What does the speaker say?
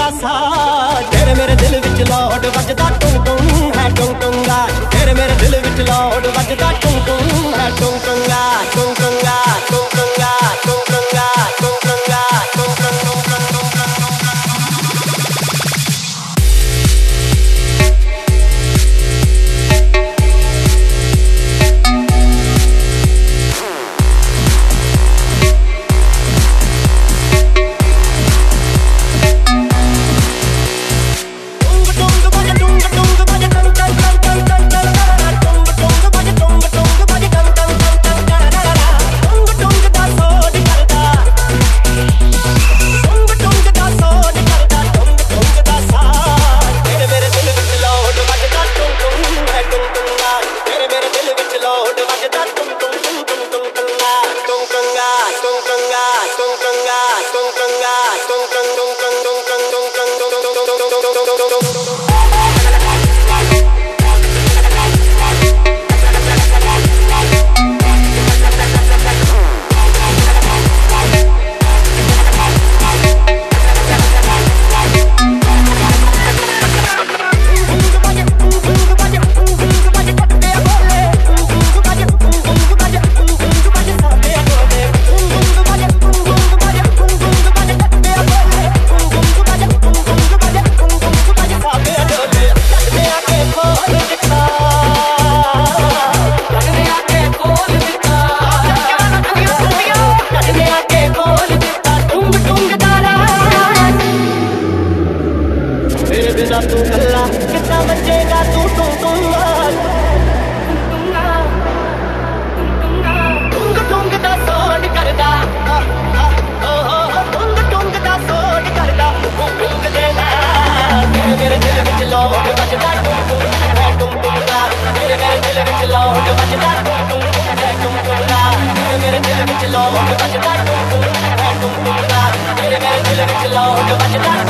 साज तेरे मेरे दिल विच लौट वजदा टुंग टुंग है टुंग टुंगा तेरे मेरे दिल विच लौट वजदा टुंग टुंग है टुंग टुंगा टुंग टुंगा टुंग टुंगा टुंग टुंगा टुंग टुंगा टुंग टुंग टुंग टुंग तू कल्ला कितना बचेगा तू टुंग टुंगा टुंग टुंग दा सोड करदा टुंग टुंग दा सोड करदा टुंग देना तेरे मेरे दिल विच लौट वजदा टुंग टुंग टुंगा तेरे मेरे दिल विच लौट वजदा टुंग टुंगा तेरे मेरे दिल विच लौट वजदा टुंग टुंगा तेरे मेरे दिल विच लौट वजदा